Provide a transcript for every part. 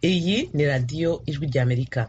Iyi ni radiyo ijwi ry'Amerika.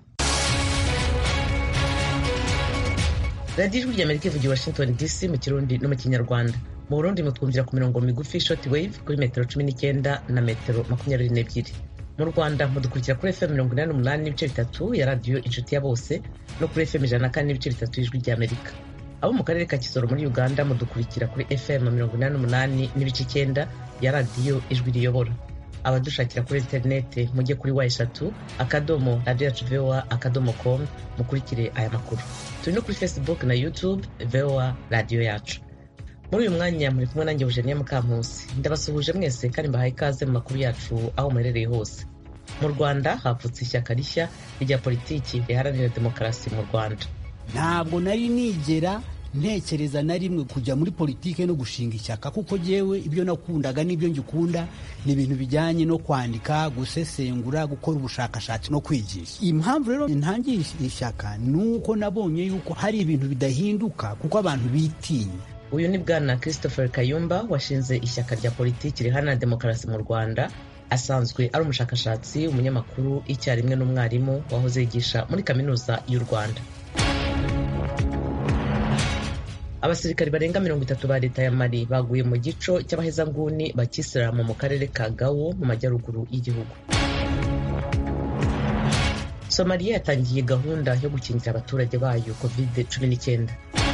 Radiyo ijwi ry'Amerika ivugira Washington DC mu Kirundi no mu Kinyarwanda. Mu Burundi mutwumvira ku mirongo migufi short wave kuri metero 19 na metero 22. Mu Rwanda mudukurikira kuri FM 88.3 ya radiyo Inshuti ya Bose no kuri FM 104.3 ijwi ry'Amerika. Abo mu karere ka Kisoro muri Uganda mudukurikira kuri FM 88.9 ya radiyo Ijwi Riyobora. Abadushakira kuri interineti mujye kuri #, radio@voa.com mukurikire aya makuru. Turi no kuri Facebook na YouTube VOA Radio Yacu. Muri uyu mwanya muri kumwe nanjye Eugenie Mukampusi. Ndabasuhuje mwese kandi mbahaye ikaze mu makuru yacu aho muherereye hose. Mu Rwanda havutse ishyaka rishya rya politiki riharanira demokarasi mu Rwanda. Ntabwo nari nigera ntekereza na rimwe kujya muri politike no gushinga ishyaka, kuko jewe ibyo nakundaga n'ibyo ngikunda ni ibintu bijyanye no kwandika, gusesengura, gukora ubushakashatsi no kwigisha. Impamvu rero ntangiye ishyaka nuko nabonye yuko hari ibintu bidahinduka kuko abantu bitinya. Uyu ni Bwana Christopher Kayumba washinze ishyaka rya politiki riharanira demokarasi mu Rwanda. Asanzwe ari umushakashatsi, umunyamakuru, icyarimwe n'umwarimu wahoze yigisha muri kaminuza y'u Rwanda. Abasirikari barenga 30 ba leta ya Mali baguye mu gico cy'abahezanguni bakisiramu mu karere ka Gao mu majyaruguru y'igihugu. Somalia yatangiye gahunda yo gukingira abaturage bayo COVID-19.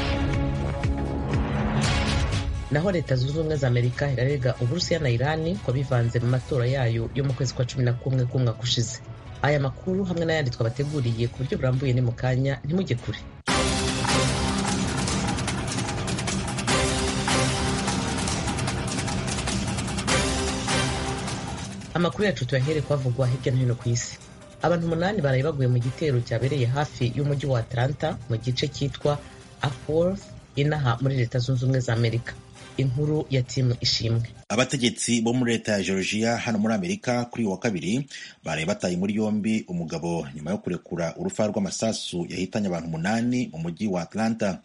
Naho Leta Zunze Ubumwe za Amerika irarega Uburusiya na Irani ko bivanze mu matora yayo yo mu kwezi kwa 11 k'umwaka ushize. Aya makuru hamwe n'ayandi twabateguriye ku buryo burambuye ni mu kanya, ntimujye kure. Amakuru yacu tuyahere kwavugwa hirya no hino ku isi. Abantu 8 baraye baguye mu gitero cyabereye hafi y'umujyi wa Atlanta mu gice cyitwa Acworth inaha muri Leta Zunze Ubumwe za Amerika. Inkuru ya timu Ishimwe. Abategetsi bo muri leta ya Georgia hano muri Amerika kuri wa kabiri baraye bataye muri yombi umugabo nyuma yo kurekura urufa rw'amasasu yahitanye abantu 8 mu mujyi wa Atlanta.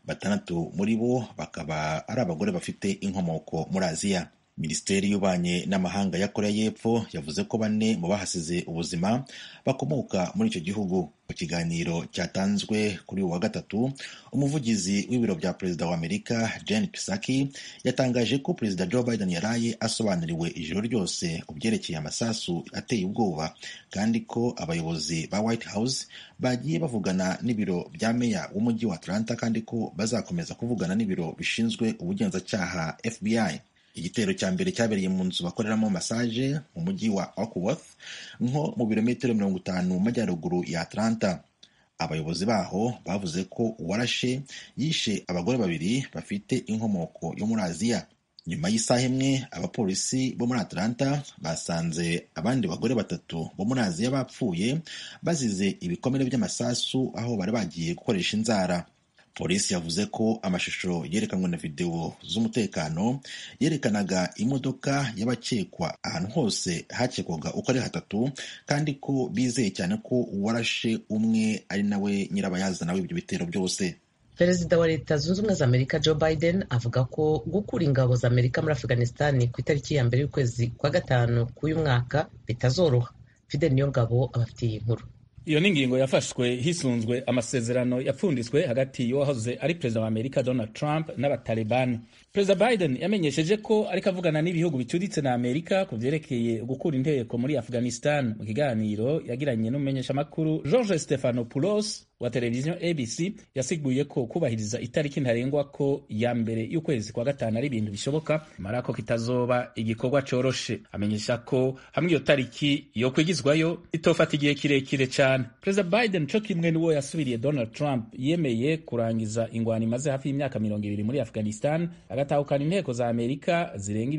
6 muri bo bakaba ari abagore bafite inkomoko muri Aziya. Minisiteri y'Ububanyi n'Amahanga ya Korea y'Epfo yavuze ko 4 mu bahasize ubuzima bakomoka muri icyo gihugu. Mu kiganiro cyatanzwe kuri wa gatatu, umuvugizi w'ibiro bya perezida wa Amerika Jen Psaki yatangaje ko perezida Joe Biden yaraye asobanuriwe ijoro ryose kubyerekeye amasasu ateye ubwoba, kandi ko abayobozi ba White House bagiye bavugana n'ibiro bya meya w'umujyi wa Atlanta, kandi ko bazakomeza kuvugana n'ibiro bishinzwe ubugenzacyaha FBI. Igitero cya mbere cyabereye mu nzu bakoreramo massage mu mujyi wa Acworth, nko mu birometero 50 mu majyaruguru ya Atlanta. Abayobozi baho bavuze ko uwarashe yishe abagore 2 bafite inkomoko yo muri Aziya. Nyuma y'isaha imwe, abapolisi bo muri Atlanta basanze abandi bagore 3 bo muri Aziya bapfuye bazize ibikomere by'amasasu aho bari bagiye gukoresha inzara. Polisi yavuze ko amashusho yerekanwe na video z'umutekano yerekanaga imodoka y'abakekwa ahantu hose hakekwaga uko ari 3, kandi ko bizeye cyane ko uwarashe umwe ari nawe nyirabayazana w'ibyo bitero byose. Perezida wa Leta Zunze Ubumwe za Amerika Joe Biden avuga ko gukura ingabo za Amerika muri Afghanistan ku itariki ya mbere y'ukwezi kwa 5 k'uyu mwaka bitazoroha. Fidel Niyongabo abafitiye inkuru. Iyo ni ingingo yafashwe hisunzwe amasezerano yapfunditswe hagati y'uwahoze ari perezida wa Amerika Donald Trump n'abatalibani. Perezida Biden yamenyesheje ko ariko avugana n'ibihugu bicuditse na Amerika ku vyerekeye gukura inteko muri Afghanistan. Mu kiganiro yagiranye n'umumenyeshamakuru George Stephanopoulos wa televiziyo ABC, yasiguye ko kubahiriza itariki ntarengwa ko ya mbere y'ukwezi kwa 5 ari ibintu bishoboka, mara ko kitazoba igikorwa coroshe. Amenyesha ko hamwe iyo tariki yo kwigizwayo itofata igihe kirekire cyane. Perezida Biden cyo kimwe n'uwo yasubiriye Donald Trump yemeye kurangiza ingwano imaze hafi y'imyaka 20 muri Afghanistan, agatahukana inteko za Amerika zirenga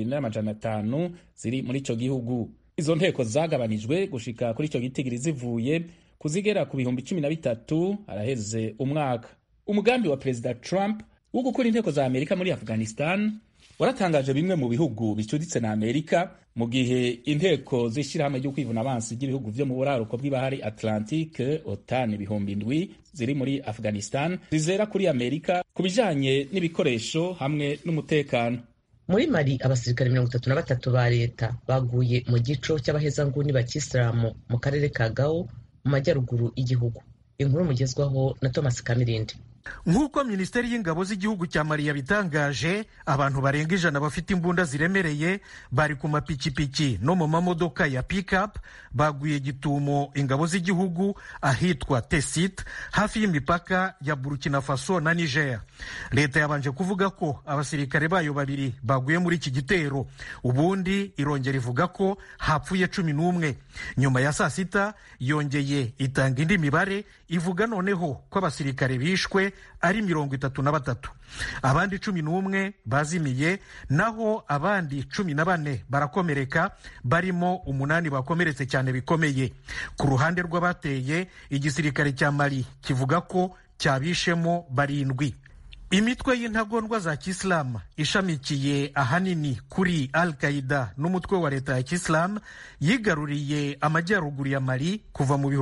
2,500 ziri muri ico gihugu. Izo nteko zagabanijwe gushika kuri ico gitigiri zivuye kuzigera ku 13,000 araheze umwaka. Umugambi wa Perezida Trump wo gukura inteko za Amerika muri Afghanistan waratangaje bimwe mu bihugu bicuditse na Amerika, mu gihe inteko z'ishirahamwe ryo kwivuna abansi ry'ibihugu vyo mu buraruko bw'ibahari Atlantique OTAN 7,000 ziri muri Afghanistan zizera kuri Amerika ku bijanye n'ibikoresho hamwe n'umutekano. muri Mali abasirikare 33 ba leta baguye mu gico cy'abahezanguni ba Kisilamu mu karere ka Gao mu majyaruguru y'igihugu. Inkuru mugezwaho na Thomas Kamirindi. Nk'uko Minisiteri y'Ingabo z'igihugu cya Mali yabitangaje, abantu barenga 100 bafite imbunda ziremereye bari ku mapikipiki no mu mamodoka ya pick-up baguye gitumo ingabo z'igihugu ahitwa Tessit hafi y'imipaka ya Burkina Faso na Niger. Leta yabanje kuvuga ko abasirikare bayo babiri baguye muri iki gitero, ubundi irongera ivuga ko hapfuye 11. Nyuma ya saa sita yongeye itanga indi mibare ivuga noneho ko abasirikare bishwe ari 33, abandi 11 bazimiye, naho abandi 14 barakomereka, barimo 8 bakomeretse cyane bikomeye. Ku ruhande rw'abateye, igisirikare cya Mali kivuga ko cyabishemo 7. Imitwe y'intagondwa za Kisilamu ishamikiye ahanini kuri Al-Qaeda n'umutwe wa leta ya Kisilamu yigaruriye amajyaruguru ya Mali kuva mu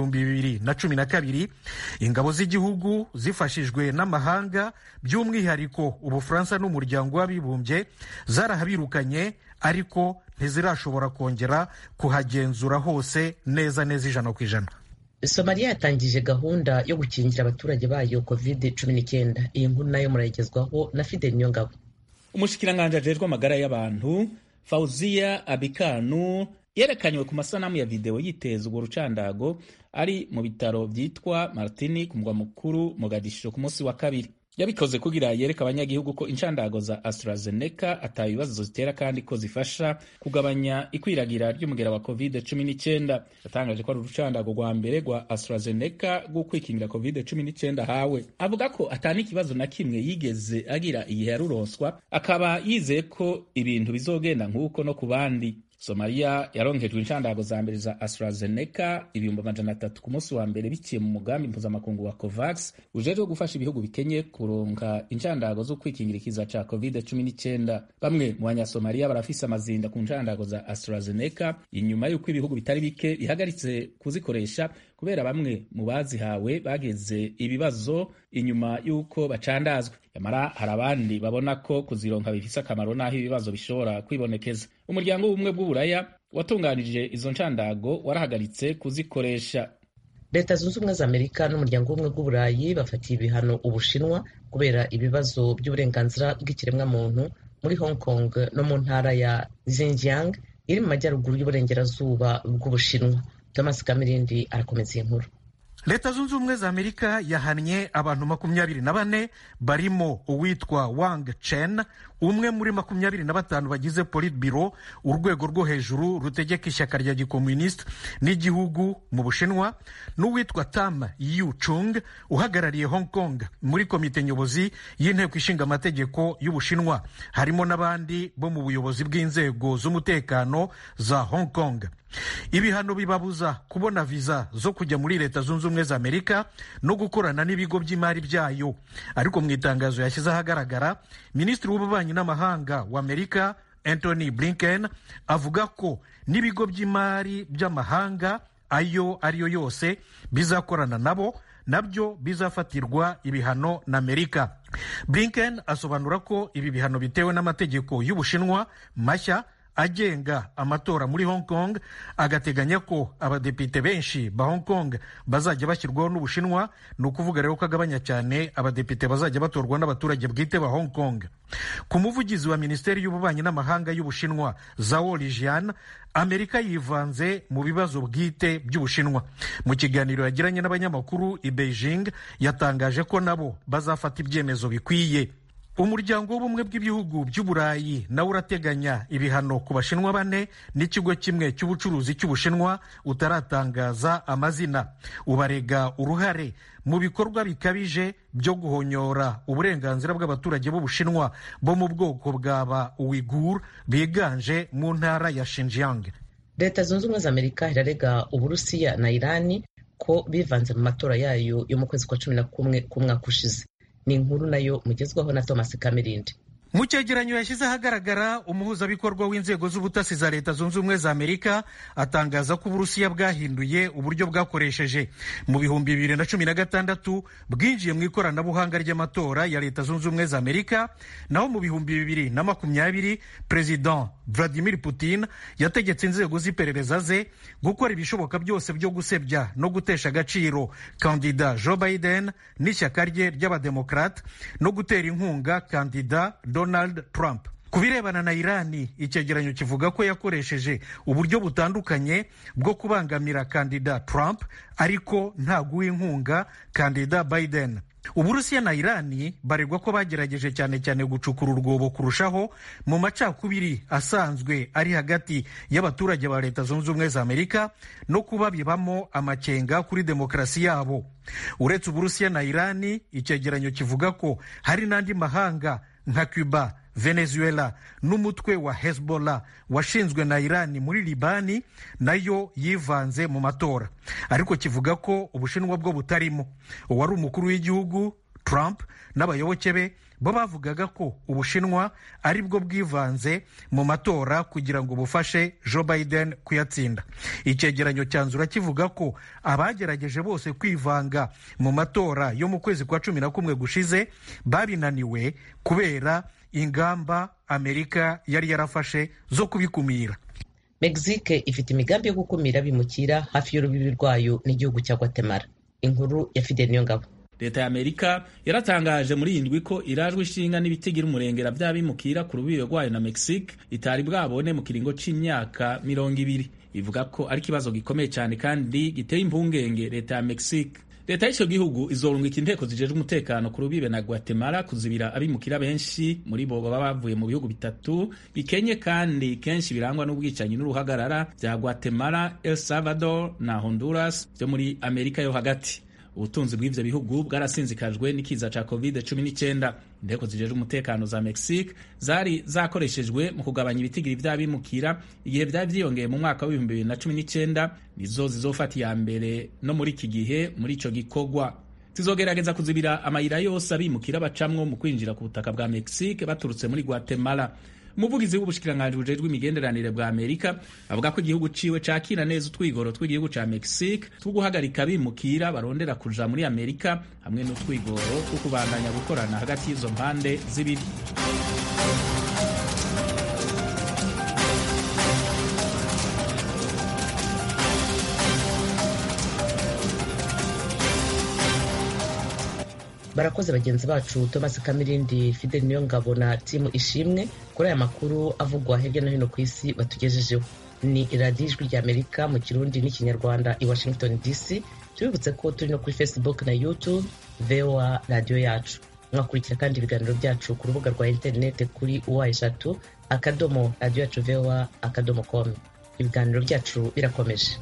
2012. Ingabo z'igihugu zifashijwe n'amahanga, by'umwihariko Ubufaransa n'umuryango w'abibumbye, zarahabirukanye ariko ntizirashobora kongera kuhagenzura hose neza 100%. Somalia yatangije gahunda yo gukingira abaturage bayo COVID-19. Iyi nkuru nayo murayigezwaho na Fidel Nyongabo. Umushikiranganje ajejwe amagara y'abantu Fauzia Abikanu yerekanywe ku masanamu ya video yiteza urwo rucandago ari mu bitaro byitwa Martini ku mugwa mukuru Mogadishu ku munsi wa kabiri. Yabikoze kugira yereka abanyagihugu ko inshandago za AstraZeneca atabibazo zitera kandi ko zifasha kugabanya ikwiragira ry'umugera wa COVID-19. Yatangaje ko ari urucandago rwa mbere rwa AstraZeneca rwo kwikingira COVID-19 hawe. Avuga ko atani kibazo na kimwe yigeze agira igihe yaruronswa, akaba yizeye ko ibintu bizogenda nk'uko no ku bandi. Somalia yaronkejwe inshandago za mbere za AstraZeneca 300,000 ku munsi wa mbere biciye mu mugambi mpuzamakungu wa COVAX ujejwe gufasha ibihugu bikenye kuronka inshandago zo kwikingira ikiza ca COVID-19. Bamwe mu banyasomalia barafise amazinda ku nshandago za AstraZeneca inyuma y'uko ibihugu bitari bike bihagaritse kuzikoresha kubera bamwe mu bazihawe bageze ibibazo inyuma y'uko bacandazwe. Yamara hari abandi babona ko kuzironka bifise akamaro naho ibibazo bishobora kwibonekeza. Umuryango w'ubumwe bw'Uburaya watunganije izo nshandago warahagaritse kuzikoresha. Leta Zunze Ubumwe za Amerika n'umuryango w'ubumwe bw'Uburayi bafatiye ibihano Ubushinwa kubera ibibazo by'uburenganzira bw'ikiremwamuntu muri Hong Kong no mu ntara ya Xinjiang iri mu majyaruguru y'uburengerazuba bw'Ubushinwa. Thomas Kamirindi arakomeza iyi nkuru. Leta Zunze Ubumwe za Amerika yahannye abantu 24 barimo uwitwa Wang Chen, umwe muri 25 bagize Politburo, urwego rwo hejuru rutegeka ishyaka rya gikomuniste n'igihugu mu Bushinwa, n'uwitwa Tam Yu-chung uhagarariye Hong Kong muri komite nyobozi y'inteko ishinga amategeko y'Ubushinwa. Harimo n'abandi bo mu buyobozi bw'inzego z'umutekano za Hong Kong. Ibihano bibabuza kubona viza zo kujya muri Leta Zunze Ubumwe za Amerika no gukorana n'ibigo by'imari byayo. Ariko mu itangazo yashyize ahagaragara, Minisitiri w'Ububanyi n'Amahanga wa Amerika Anthony Blinken avuga ko n'ibigo by'imari by'amahanga ayo ariyo yose bizakorana nabyo bizafatirwa ibihano na Amerika. Blinken asobanura ko ibi bihano bitewe n'amategeko y'Ubushinwa mashya agenga amatora muri Hong Kong, agateganya ko abadepite benshi ba Hong Kong bazajya bashyirwaho n'Ubushinwa. Ni ukuvuga rero ko agabanya cyane abadepite bazajya batorwa n'abaturage bwite ba Hong Kong. Ku muvugizi wa Minisiteri y'Ububanyi n'Amahanga y'Ubushinwa Zhao Lijian, Amerika yivanze mu bibazo bwite by'Ubushinwa. Mu kiganiro yagiranye n'abanyamakuru i Beijing, yatangaje ko nabo bazafata ibyemezo bikwiye. Umuryango w'ubumwe bw'ibihugu by'Uburayi nawe urateganya ibihano ku Bashinwa 4 n'ikigo kimwe cy'ubucuruzi cy'Ubushinwa utaratangaza amazina. Ubarega uruhare mu bikorwa bikabije byo guhonyora uburenganzira bw'abaturage b'Ubushinwa bo mu bwoko bw'aba Uighur biganje mu ntara ya Xinjiang. Leta Zunze Ubumwe za Amerika irarega Uburusiya na Irani ko bivanze mu matora yayo yo mu kwezi kwa 11 k'umwaka ushize. Ni inkuru nayo mugezwaho na Thomas Kamirindi. mu cyegeranyo yashyize ahagaragara umuhuzabikorwa w'inzego z'ubutasi za leta zunze ubumwe za amerika atangaza ko uburusiya bwahinduye uburyo bwakoresheje mu bihumbi 2016 bwinjiye mu ikoranabuhanga ry'amatora ya leta zunze ubumwe za amerika, naho mu bihumbi 2020 perezida Vladimir Putin yategetse inzego z'iperereza ze gukora ibishoboka byose byo gusebya no gutesha agaciro kandida Joe Biden n'ishyaka rye ry'abademokrate no gutera inkunga kandida Donald Trump. Ku birebana na Irani, icyegeranyo kivuga ko yakoresheje uburyo butandukanye bwo kubangamira kandida Trump ariko nta guha inkunga kandida Biden. Uburusiya na Irani baregwa ko bagerageje cyane cyane gucukura urwobo kurushaho mu macakubiri asanzwe ari hagati y'abaturage ba leta zunze ubumwe za Amerika no kubabibamo amakenga kuri demokarasi yabo. Uretse Uburusiya na Irani, icyegeranyo kivuga ko hari n'andi mahanga nka Cuba, Venezuela n'umutwe wa Hezbollah washinzwe na Irani muri Libani nayo yivanze mu matora, ariko kivuga ko Ubushinwa bwo butarimo. Uwari umukuru w'igihugu Trump n'abayoboke be bo bavugaga ko Ubushinwa ari bwo bwivanze mu matora kugira ngo bufashe Joe Biden kuyatsinda. Icyegeranyo cyanzura kivuga ko abagerageje bose kwivanga mu matora yo mu kwezi kwa 11 gushize babinaniwe kubera ingamba Amerika yari yarafashe zo kubikumira. Mexique ifite imigambi yo gukumira bimukira hafi y'urubibi rwayo n'igihugu cya Guatemala. Inkuru ya Fidel Niyongabo. Leta ya Amerika yaratangaje muri indwi ko irajwe ishinga n'ibitigira umurengera by'abimukira ku rubibe rwayo na Mexique itari bwabone mu kiringo c'imyaka 200. Ivuga ko ari kibazo gikomeye cyane kandi giteye impungenge leta ya Mexique. Leta y'icyo gihugu izorungika inteko zijejwe umutekano ku rubibe na Guatemala kuzibira abimukira benshi muri bo baba bavuye mu bihugu bitatu bikenye kandi kenshi birangwa n'ubwicanyi n'uruhagarara bya Guatemala, El Salvador na Honduras byo muri Amerika yo hagati. Ubutunzi bw'ivyo bihugu bwarasinzikajwe n'ikiza ca COVID-19. Inteko zijejwe umutekano za Mexique zari zakoreshejwe mu kugabanya ibitigiri vy'abimukira igihe vyari vyiyongeye mu mwaka wa 2019, nizo zizofata iya mbere no muri iki gihe muri ico gikorwa. Zizogerageza kuzibira amayira yose abimukira bacamwo mu kwinjira ku butaka bwa Mexique baturutse muri Guatemala. Umuvugizi w'ubushikiranganji bujejwe imigenderanire bwa Amerika avuga ko igihugu ciwe cakira neza utwigoro tw'igihugu ca Mexique two guhagarika abimukira barondera kuja muri Amerika hamwe n'utwigoro two kubandanya gukorana hagati y'izo mpande zibiri. Barakoze bagenzi bacu Thomas Kamirindi, Fidel Niyongabo na timu ishimwe kuri aya makuru avugwa hirya no hino ku isi batugejejeho. Ni Radio Ijwi rya Amerika mu Kirundi n'Ikinyarwanda i Washington DC. Tubibutse ko turi no kuri Facebook na YouTube VOA Radio yacu. Mwakurikira kandi ibiganiro byacu ku rubuga rwa internet kuri wa3.radio-yacu-voa.com. Ibiganiro byacu birakomeje.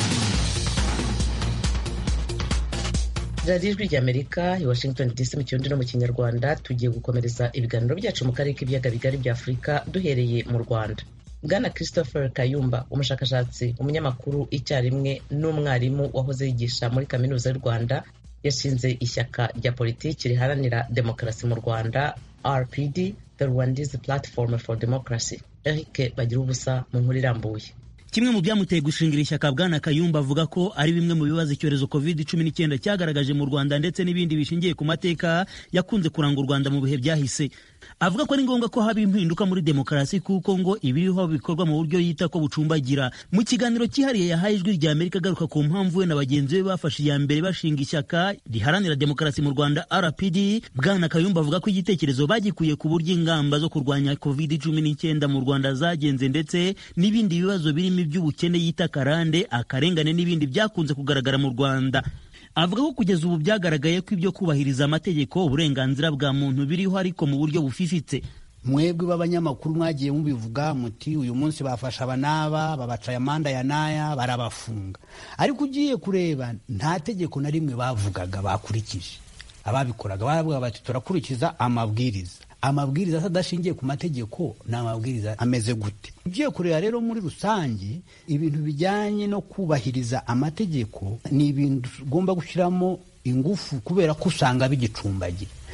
Radio Ijwi rya Amerika i Washington DC mu Kirundi no mu Kinyarwanda. Tugiye gukomereza ibiganiro byacu mu karere k'ibiyaga bigari bya Afurika duhereye mu Rwanda. Bwana Christopher Kayumba, umushakashatsi, umunyamakuru icyarimwe n'umwarimu wahoze yigisha muri Kaminuza y'u Rwanda, yashinze ishyaka rya politiki riharanira demokarasi mu Rwanda, RPD, The Rwandese Platform for Democracy. Eric Bagirubusa mu nkuru irambuye. Kimwe mu byamuteye gushingira ishyaka Bwana Kayumba avuga ko ari bimwe mu bibazo icyorezo COVID-19 cyagaragaje mu Rwanda ndetse n'ibindi bishingiye ku mateka yakunze kuranga u Rwanda mu bihe byahise. Avuga ko ari ngombwa ko haba impinduka muri demokarasi kuko ngo ibiriho bikorwa mu buryo yita ko bucumbagira. Mu kiganiro cyihariye yahaye Ijwi rya Amerika agaruka ku mpamvu we na bagenzi be bafashe iya mbere bashinga ishyaka riharanira demokarasi mu Rwanda RPD, Bwana Kayumba avuga ko igitekerezo bagikuye ku buryo ingamba zo kurwanya COVID-19 mu Rwanda zagenze ndetse n'ibindi bibazo birimo iby'ubukene yita karande, akarengane n'ibindi byakunze kugaragara mu Rwanda. Avuga ko kugeza ubu byagaragaye ko ibyo kubahiriza amategeko, uburenganzira bwa muntu biriho ariko mu buryo bufifitse. Mwebwe b'abanyamakuru mwagiye mubivuga muti uyu munsi bafasha abanaba babacaye amanda ya naya barabafunga, ariko ugiye kureba nta tegeko na rimwe bavugaga bakurikije. Ababikoraga baravuga bati turakurikiza amabwiriza. Amabwiriza adashingiye ku mategeko n'amabwiriza ameze gute? Ugiye kureba rero muri rusange ibintu bijyanye no kubahiriza amategeko ni ibintu ugomba gushyiramo ingufu kubera ko usanga bigicumbagira.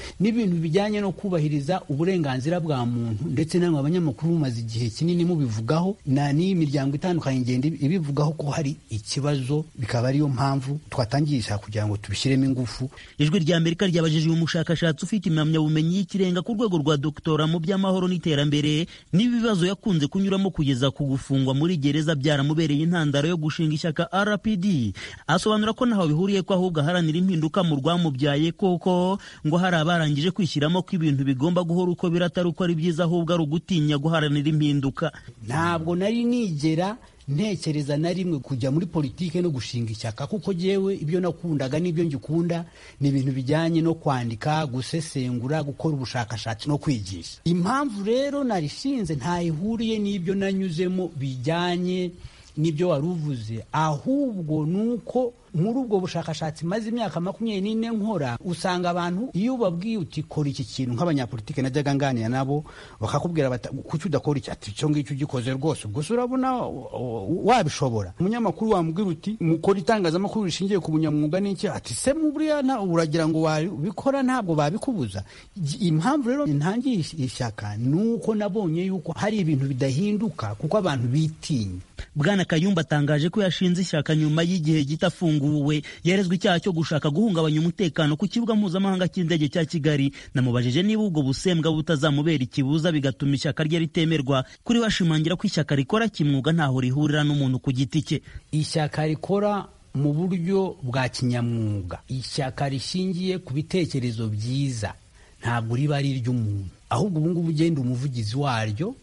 n'ibintu bijyanye no kubahiriza uburenganzira bwa muntu, ndetse namwe abanyamakuru mumaze igihe kinini mubivugaho, n'iyi miryango itandukanye igenda ibivugaho ko hari ikibazo, bikaba ariyo mpamvu twatangisha kugira ngo tubishyiremo ingufu. Ijwi rya Amerika ryabajije uyu mushakashatsi ufite impamyabumenyi y'ikirenga ku rwego rwa doktora mu by'amahoro n'iterambere n'ibibazo yakunze kunyuramo kugeza ku gufungwa muri gereza byaramubereye intandaro yo gushinga ishyaka RPD. Asobanura ko ntaho bihuriye ko ahubwo aharanira impinduka mu rwamubyaye, koko ngo hari abarangije kwishyiramo ko ibintu bigomba guhora uko biratari uko ari byiza, ahubwo ari ugutinya guharanira impinduka. Ntabwo nari nigera ntekereza na rimwe kujya muri politike no gushinga ishyaka, kuko jewe ibyo nakundaga n'ibyo ngikunda ni ibintu bijyanye no kwandika, gusesengura, gukora ubushakashatsi no kwigisha. Impamvu rero narishinze ntayihuriye n'ibyo nanyuzemo bijyanye n'ibyo wari uvuze, ahubwo nuko muri ubwo bushakashatsi maze imyaka 24 nkora, usanga abantu iyo babwiye uti kora iki kintu, nk'abanyapolitike najyaga nganira nabo bakakubwira kuki udakora iki, ati cyo ngicyo ugikoze rwose gusa urabona wabishobora. Umunyamakuru wambwira uti mukora itangazamakuru rishingiye ku bunyamwuga n'iki, ati se muburiya uragira ngo wabikora ntabwo babikubuza. Impamvu rero ntangiye ishyaka nuko nabonye yuko hari ibintu bidahinduka kuko abantu bitinya. Bwana Kayumba atangaje ko yashinze ishyaka nyuma y'igihe gitafunguwe, yerezwe icyaha cyo gushaka guhungabanya umutekano ku kibuga mpuzamahanga cy'indege cya Kigali. Namubajije niba ubwo busembwa butazamubera ikibuza bigatuma ishyaka rye ritemerwa. Kuri washimangira ko ishyaka rikora kimwuga ntaho rihurira n'umuntu ku giti cye. Ishyaka rikora mu buryo bwa kinyamwuga, ishyaka rishingiye ku bitekerezo byiza, ntabwo riba ari iry'umuntu, ahubwo ubu ngubu ugenda umuvugizi waryo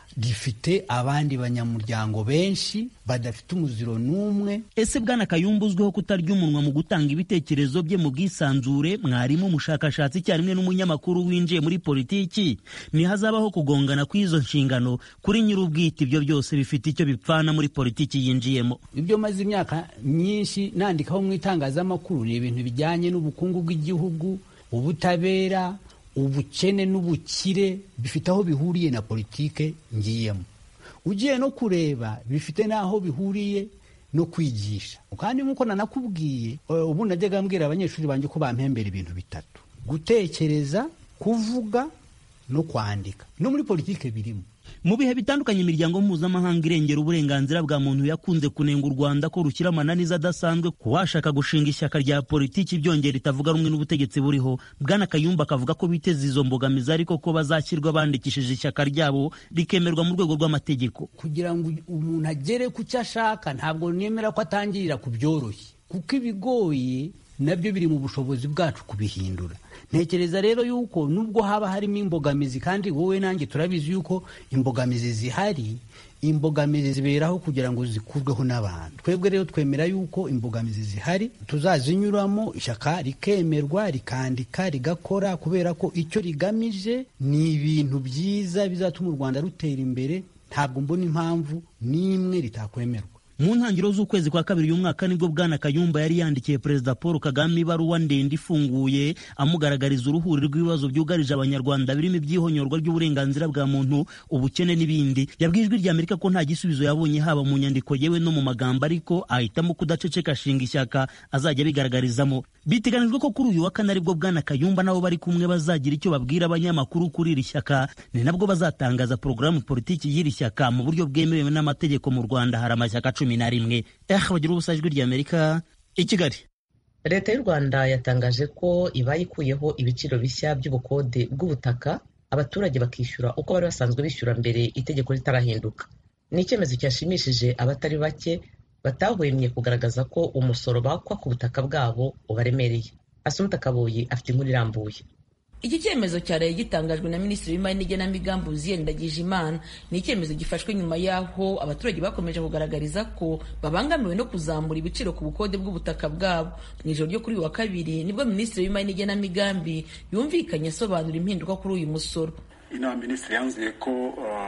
rifite abandi banyamuryango benshi badafite umuziro n'umwe. Ese Bwana Kayumba uzwiho kutarya umunwa mu gutanga ibitekerezo bye mu bwisanzure, mwarimu, umushakashatsi cyarimwe n'umunyamakuru winjiye muri politiki, ntihazabaho kugongana kw'izo nshingano kuri nyir'ubwite? Ibyo byose bifite icyo bipfana muri politiki yinjiyemo. Ibyo maze imyaka myinshi nandikaho mu itangazamakuru ni ibintu bijyanye n'ubukungu bw'igihugu, ubutabera, ubukene n'ubukire, bifite aho bihuriye na politike ngiyemo. Ugiye no kureba bifite naho bihuriye no kwigisha. Kandi nkuko nanakubwiye, ubu najyaga mbwira abanyeshuri banjye ko bampembera ibintu bitatu: gutekereza, kuvuga no kwandika. No muri politike birimo. Mu bihe bitandukanye imiryango mpuzamahanga irengera uburenganzira bwa muntu yakunze kunenga u Rwanda ko rushyira amananiza adasanzwe ku washaka gushinga ishyaka rya politiki byongera ritavuga rumwe n'ubutegetsi buriho. Bwana Kayumba akavuga ko biteze izo mbogamizi, ariko ko bazashyirwa bandikishije ishyaka ryabo rikemerwa mu rwego rw'amategeko. Kugira ngo umuntu agere ku cyo ashaka, ntabwo nemera ko atangirira ku byoroshye, kuko ibigoye nabyo biri mu bushobozi bwacu kubihindura. Ntekereza rero yuko nubwo haba harimo imbogamizi, kandi wowe nanjye turabizi yuko imbogamizi zihari, imbogamizi ziberaho kugira ngo zikurweho n'abantu. Twebwe rero twemera yuko imbogamizi zihari tuzazinyuramo, ishyaka rikemerwa, rikandika, rigakora, kubera ko icyo rigamije ni ibintu byiza bizatuma u Rwanda rutera imbere. Ntabwo mbona impamvu n'imwe ritakwemerwa. Mu ntangiriro z'ukwezi kwa kabiri uyu mwaka nibwo Bwana Kayumba yari yandikiye Perezida Paul Kagame ibaruwa ndende ifunguye amugaragariza uruhuri rw'ibibazo byugarije Abanyarwanda birimo ibyihonyorwa ry'uburenganzira bwa muntu, ubukene n'ibindi. Yabwiye Ijwi rya Amerika ko nta gisubizo yabonye haba mu nyandiko yewe no mu magambo, ariko ahitamo kudaceceka ashinga ishyaka azajya bigaragarizamo. Biteganijwe ko kuri uyu wa kane aribwo Bwana Kayumba nabo bari kumwe bazagira icyo babwira abanyamakuru kuri iri shyaka. Ni nabwo bazatangaza porogaramu politiki y'iri shyaka mu buryo bwemewe n'amategeko. Mu Rwanda hari amashyaka 11. Bagira ubusa, Ijwi rya Amerika, i Kigali. Leta y'u Rwanda yatangaje ko ibayikuyeho ibiciro bishya by'ubukode bw'ubutaka, abaturage bakishyura uko bari basanzwe bishyura mbere itegeko ritarahinduka. Ni icyemezo cyashimishije abatari bake batahwemye kugaragaza ko umusoro bakwa ku butaka bwabo ubaremereye. Asumta Kaboyi afite inkuru irambuye. Iki cyemezo cyaraye gitangajwe na Minisitiri w'Imari n'Igenamigambi Uzziel Ndagijimana. Ni icyemezo gifashwe nyuma y'aho abaturage bakomeje kugaragariza ko babangamiwe no kuzamura ibiciro ku bukode bw'ubutaka bwabo. Mu ijoro ryo kuri uyu wa kabiri nibwo Minisitiri w'Imari n'Igenamigambi yumvikanye asobanura impinduka kuri uyu musoro. Inama Minisitiri yanzuye ko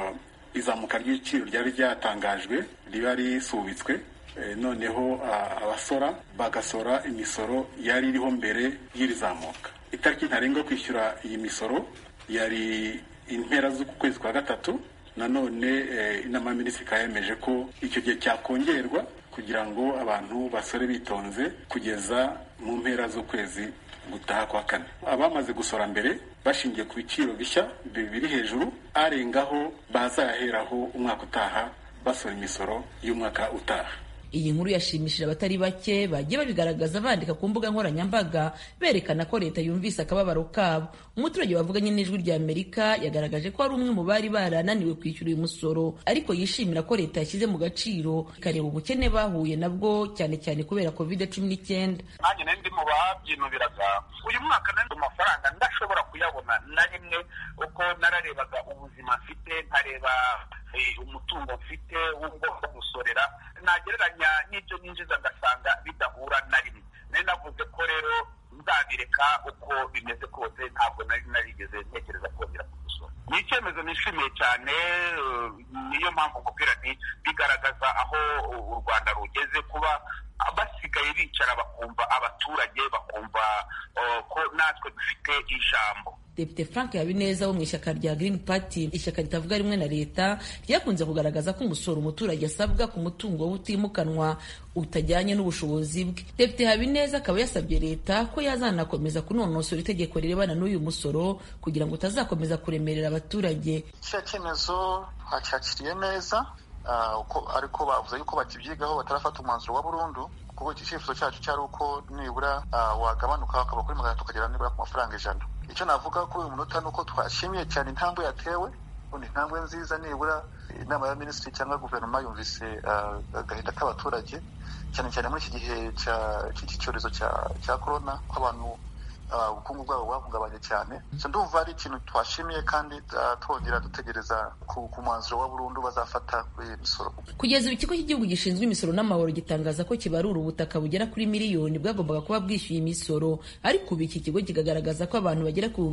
izamuka ry'ibiciro ryari ryatangajwe riba risubitswe, noneho abasora bagasora imisoro yari iriho mbere y'irizamuka. Itariki ntarengwa kwishyura iyi misoro yari impera z'uku kwezi kwa gatatu. Nanone inama y'Aminisitiri yemeje ko icyo gihe cyakongerwa kugira ngo abantu basore bitonze kugeza mu mpera z'ukwezi gutaha kwa kane. Abamaze gusora mbere bashingiye ku biciro bishya biri hejuru arengaho bazaheraho umwaka utaha basora imisoro y'umwaka utaha. Iyi nkuru yashimishije abatari bake bagiye babigaragaza bandika ku mbuga nkoranyambaga berekana ko leta yumvise akababaro kabo. Umuturage wavuganye n'Ijwi rya Amerika yagaragaje ko ari umwe mu bari barananiwe kwishyura uyu musoro, ariko yishimira ko leta yashyize mu gaciro ikareba ubukene bahuye nabwo cyane cyane kubera COVID-19. Nanjye ndi mu babyinubiraga uyu mwaka nandi amafaranga ndashobora kuyabona na rimwe uko nararebaga ubuzima mfite nkareba umutungo mfite w'ubwoko gusorera nagereranya n'ibyo ninjiza ngasanga bidahura na rimwe. Nari navuze ko rero nzabireka uko bimeze kose, ntabwo narigeze ntekereza kongera kugusora. Ni icyemezo nishimiye cyane, niyo mpamvu nkubwira nti bigaragaza aho u Rwanda rugeze, kuba basigaye bicara bakumva abaturage, bakumva ko natwe dufite ijambo. Depite Frank Habineza wo mu ishyaka rya Green Party, ishyaka ritavuga rimwe na leta, ryakunze kugaragaza ko umusoro umuturage asabwa ku mutungo utimukanwa utajyanye n'ubushobozi bwe. Depite Habineza akaba yasabye leta ko yazanakomeza kunonosora itegeko rirebana n'uyu musoro kugira ngo utazakomeza kuremerera abaturage. Iki cyemezo cyakiriye neza, ariko bavuze yuko bakibyigaho batarafata umwanzuro wa burundu, kuko icyifuzo cyacu cyari uko nibura wagabanuka akaba kuri 100 tukagera nibura ku mafaranga 100. Icyo navuga kuri uyu munota nuko twashimiye cyane intambwe yatewe, undi intambwe nziza, nibura inama ya minisitiri cyangwa guverinoma yumvise agahinda k'abaturage, cyane cyane muri iki gihe cy'iki cyorezo cya corona, ko abantu ubukungu bwabo bwahungabanye cyane. Ndumva ari ikintu twashimiye kandi twongera dutegereza ku mwanzuro wa burundu bazafata kuri imisoro. Kugeza ikigo cy'igihugu gishinzwe imisoro n'amahoro gitangaza ko kibarura ubutaka bugera kuri miliyoni bwagombaga kuba bwishyuye imisoro, ariko ubu iki kigo kigaragaza ko abantu bagera ku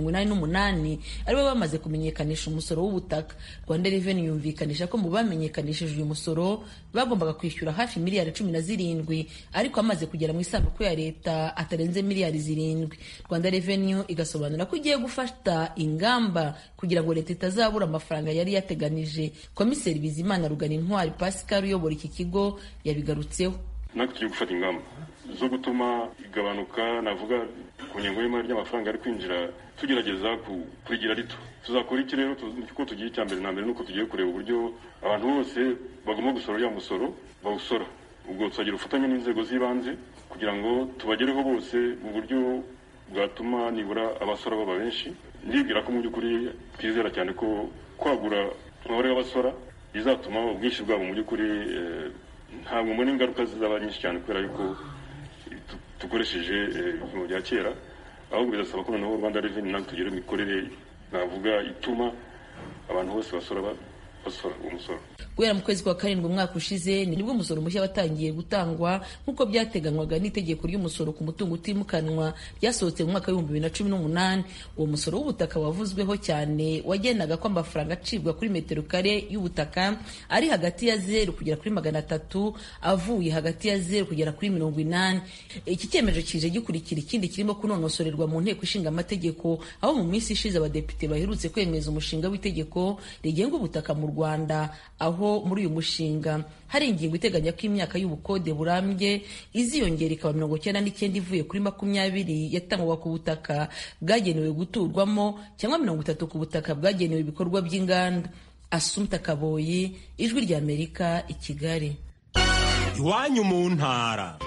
188 aribo bamaze kumenyekanisha umusoro w'ubutaka. Rwanda Revenue yumvikanisha ko mu bamenyekanishije uyu musoro bagombaga kwishyura hafi miliyari 17, ariko amaze kugera mu isanduku ya leta atarenze miliyari 7. Rwanda Revenue igasobanura ko igiye gufata ingamba kugira ngo leta itazabura amafaranga yari yateganije. Komiseri Bizimana Ruganintwari Pascal uyobora iki kigo yabigarutseho. Natwe tugiye gufata ingamba zo gutuma igabanuka, navuga ku ngengo y'imari y'amafaranga ari kwinjira, tugerageza kurigira rito. Tuzakora iki rero? Kuko tugiye icyambere na mbere nuko tugiye kureba uburyo abantu bose bagomba gusora ya musoro bawusora. Ubwo tuzagira ubufatanye n'inzego z'ibanze kugira ngo tubagereho bose mu buryo bwatuma nibura abasora baba benshi. Ndibwira ko mu by'ukuri twizera cyane ko kwagura umubare w'abasora bizatuma ubwinshi bwabo mu by'ukuri ntabwo mbona ingaruka zizaba nyinshi cyane, kubera yuko dukoresheje ibipimo bya kera, ahubwo bizasaba ko noneho Rwanda Revenue natwe tugire imikorere navuga ituma abantu bose basora uwo musoro. Guhera mu kwezi kwa karindwi umwaka ushize nibwo umusoro mushya watangiye gutangwa nk'uko byateganywaga n'itegeko ry'umusoro ku mutungo utimukanwa ryasohotse mu mwaka w'2018. Uwo musoro w'ubutaka wavuzweho cyane wagenaga ko amafaranga acibwa kuri metero kare y'ubutaka ari hagati ya 0 kugera kuri 300, avuye hagati ya 0 kugera kuri 80. Iki cyemezo kije gikurikira ikindi kirimo kunonosorerwa mu nteko ishinga amategeko, aho mu minsi ishize abadepite baherutse kwemeza umushinga w'itegeko rigenga ubutaka mu Rwanda, aho muri uyu mushinga hari ingingo iteganya ko imyaka y'ubukode burambye iziyongera ikaba 99 ivuye kuri 20 yatangwaga ku butaka bwagenewe guturwamo cyangwa 30 ku butaka bwagenewe ibikorwa by'inganda. Assumpta Kaboyi, Ijwi rya Amerika, i Kigali. Iwanyu mu ntara.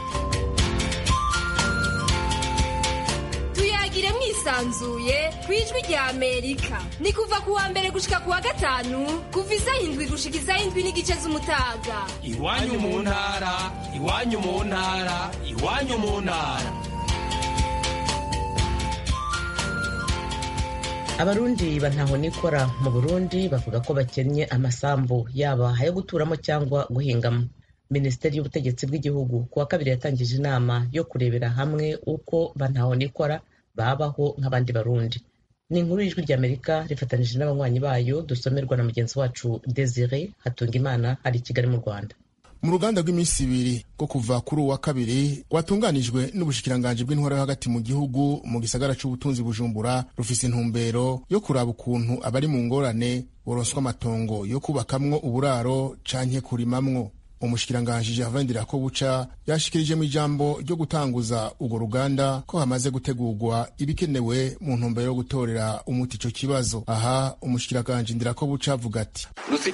Tuyagire mwisanzuye ku Ijwi rya Amerika. Ni kuva ku wa mbere gushika ku wa gatanu, kuva 7 gushika 7:30 z'umutaga. Iwanyu mu ntara, iwanyu mu ntara, iwanyu mu ntara. Abarundi bantaho nikora mu Burundi bavuga ko bakennye amasambu yaba ayo guturamo cyangwa guhingamo. Minisiteri y'ubutegetsi bw'igihugu kuwa kabiri yatangije inama yo kurebera hamwe uko bantaho nikora babaho nk'abandi Barundi. Ni inkuru y'Ijwi rya Amerika rifatanije n'abanywanyi bayo, dusomerwa na mugenzi wacu Desire Hatungimana ari i Kigali mu Rwanda. Mu ruganda rw'iminsi 2 rwo kuva kuri uwa kabiri watunganijwe n'ubushikiranganje bw'intwaro hagati mu gihugu mu gisagara c'ubutunzi Bujumbura, rufise intumbero yo kuraba ukuntu abari mu ngorane boronswa amatongo yo kubakamwo uburaro canke kurimamwo. umushikiranganji Gervais Ndirakobuca yashikirije mu ijambo ryo gutanguza urwo ruganda ko hamaze gutegurwa ibikenewe mu ntumbero yo gutorera umuti ico kibazo. Aha umushikiranganji Ndirakobuca avuga ati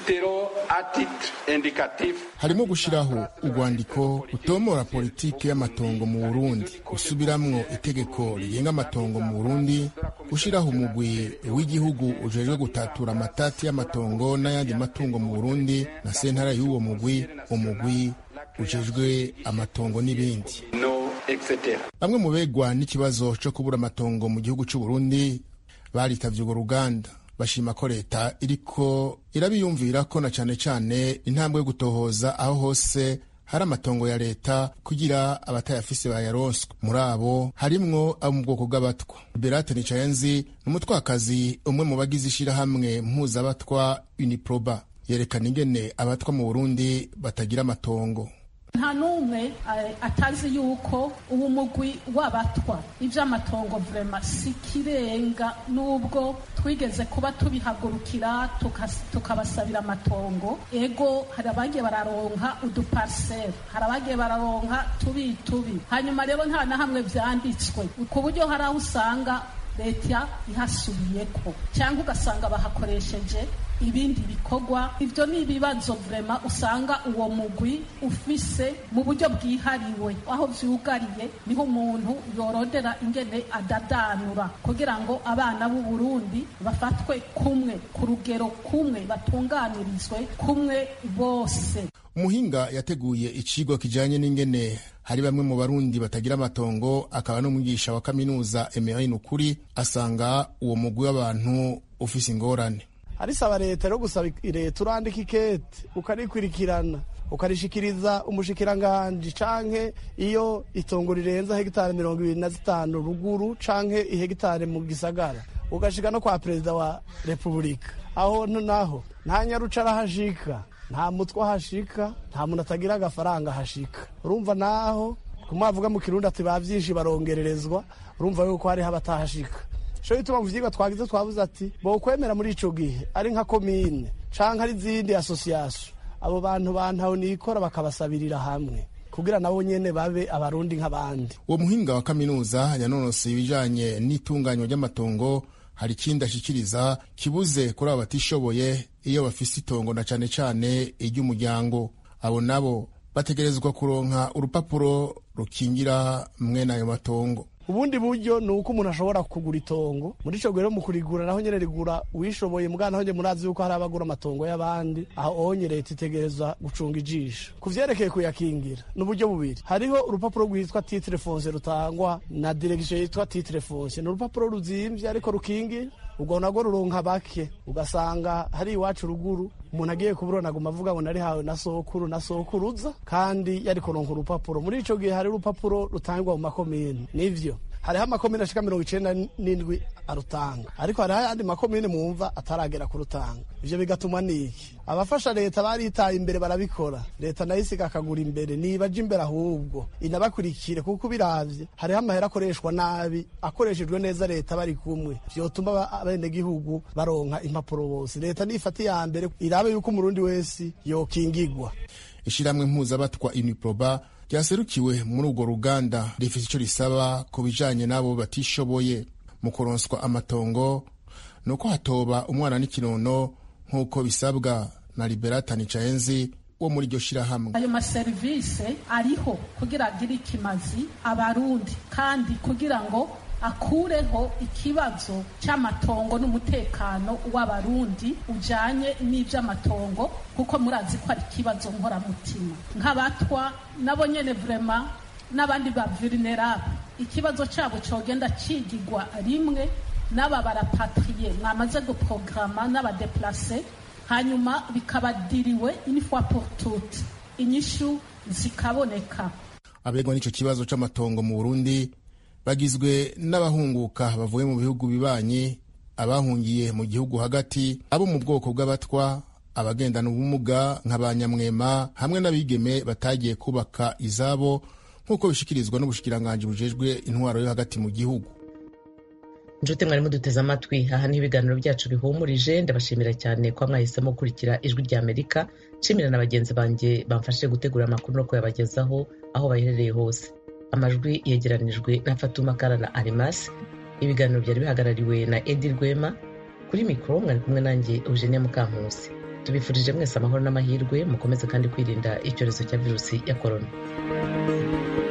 harimo gushiraho urwandiko rutomora politike y'amatongo mu Burundi, gusubiramwo itegeko rigenga amatongo mu Burundi, gushiraho umugwi w'igihugu ujejwe gutatura amatati y'amatongo n'ayandi matungo mu Burundi na sentara y'uwo mugwi, umugwi ujejwe amatongo n'ibindi. Bamwe mu begwa n'ikibazo cyo kubura amatongo mu gihugu cy'u Burundi baritavye urwo ruganda, bashima ko leta iriko irabiyumvira ko na cane cane intambwe yo gutohoza aho hose hari amatongo ya leta kugira abatayafise bayaronswe. Muri abo harimwo abo mu bwoko bw'abatwa. Berate Nicayenzi n'umutwakazi umwe mu bagize ishirahamwe mpuzabatwa Uniproba, yerekana ingene abatwa mu Burundi batagira amatongo. Nta numwe atazi yuko ubu mugwi w'abatwa ivy'amatongo vrema sikirenga, nubwo twigeze kuba tubihagurukira tukabasabira amatongo. Ego hari abagiye bararonka uduparcelle, hari abagiye bararonka tubi, hanyuma rero nta na hamwe vyanditswe, ku buryo hari aho usanga leta ihasubiyeko cyangwa ugasanga bahakoresheje ibindi bikorwa. Ivyo ni ibibazo vrema usanga uwo mugwi ufise mu buryo bwihariwe. Aho vyugariye niho umuntu yorondera ingene adadanura kugira ngo abana b'u Burundi bafatwe kumwe, ku rugero kumwe, batunganirizwe kumwe bose. Umuhinga yateguye icigwa kijanye n'ingene hari bamwe mu Barundi batagira amatongo, akaba n'umwigisha wa kaminuza Emery Nukuri, asanga uwo mugwi w'abantu ufise ingorane. Arisaba leta rero gusaba leta urandika ikete ukarikurikirana ukarishikiriza umushikiranganje, canke iyo itongo rirenza hegitare 25 ruguru canke ihegitare mu gisagara ugashika no kwa perezida wa Republika. Aho naho nta nyaruca arahashika, nta mutwe ahashika, nta muntu atagira agafaranga ahashika. Urumva naho kumavuga mu Kirundi ati bavyinshi barongererezwa, urumva yuko hari abatahashika. Sho ituma mu vyigwa twagize twavuze ati bo kwemera muri ico gihe ari nka komine canke ari zindi association, abo bantu bantaho nikora bakabasabirira hamwe kugira nabo nyene babe abarundi nk'abandi. Uwo muhinga wa kaminuza yanonose ibijanye n'itunganywa ry'amatongo hari ikindi ashikiriza kibuze kuri abo batishoboye iyo bafise itongo na cane cane iry'umuryango. Abo nabo bategerezwa kuronka urupapuro rukingira mwene ayo matongo. Ubundi buryo ni uko umuntu ashobora kugura itongo, muri ico gihe mu kurigura naho nyene rigura uwishoboye, mugana naho murazi yuko hari abagura amatongo y'abandi, aho onye leta itegereza gucunga ijisho. Kuvyerekeye kuyakingira n'uburyo bubiri, hariho urupapuro rwitwa titre foncier rutangwa na direction yitwa titre foncier, ni urupapuro ruzimvye ariko rukingira. Ubwo nago ruronka bake, ugasanga hari iwacu ruguru umuntu agiye kuburona aguma avuga ngo nari hawe na sokuru na sokuruza, kandi yari kuronka urupapuro. Muri ico gihe hari urupapuro rutangwa mu makomine, nivyo hariho amakomine ashika 97 arutanga, ariko hariho ayandi makomine mwumva ataragera kurutanga. Ivyo bigatuma niki abafasha leta baritaye imbere barabikora, leta nayo isiga akagura imbere, nibaje imbere ahubwo inabakurikire, kuko biravye hariho amahera akoreshwa nabi. Akoreshejwe neza leta bari kumwe vyotuma abene gihugu baronka impapuro bose. Leta nifati ya mbere irabe yuko umurundi wese yokingigwa. Ishiramwe mpuzabatwa Uniproba ryaserukiwe muri urwo ruganda rifise ico risaba ku bijanye n'abo batishoboye mu kuronswa amatongo, nuko hatoba umwana n'ikinono nk'uko bisabwa na Liberata Nicayenzi wo muri iryo shirahamwe. Ayo maserivise ariho kugira agire ikimazi abarundi, kandi kugira ngo akureho ikibazo cy'amatongo n'umutekano w'abarundi ujanye n'ivy'amatongo, kuko murazi ko ari ikibazo nkoramutima. Nk'abatwa nabo nyene vrema n'abandi ba vulnerable, ikibazo cyabo cogenda cigigwa rimwe n'aba barapatriye mwamaze guprograma n'abadeplace, hanyuma bikabadiriwe une fois pour toutes, inyishu zikaboneka. Abegwa n'ico kibazo c'amatongo mu Burundi bagizwe n'abahunguka bavuye mu bihugu bibanyi, abahungiye mu gihugu hagati, abo mu bwoko bw'abatwa, abagendana ubumuga nk'abanyamwema, hamwe n'abigeme batagiye kubaka izabo nk'uko bishikirizwa n'ubushikiranganje bujejwe intwaro yo hagati mu gihugu. inshuti mwarimu duteze amatwi, aha niho ibiganiro byacu bihumurije. Ndabashimira cyane ko mwahisemo gukurikira Ijwi ry'Amerika. Nshimira na bagenzi banjye bamfashije gutegura amakuru no kuyabagezaho aho baherereye hose. Amajwi yegeranijwe na Fatuma Kara na Arimas. Ibiganiro byari bihagarariwe na Edi Rwema. Kuri mikoro mwari kumwe nanjye Eugenie Mukankusi. Tubifurije mwese amahoro n'amahirwe, mukomeze kandi kwirinda icyorezo cya virusi ya korona.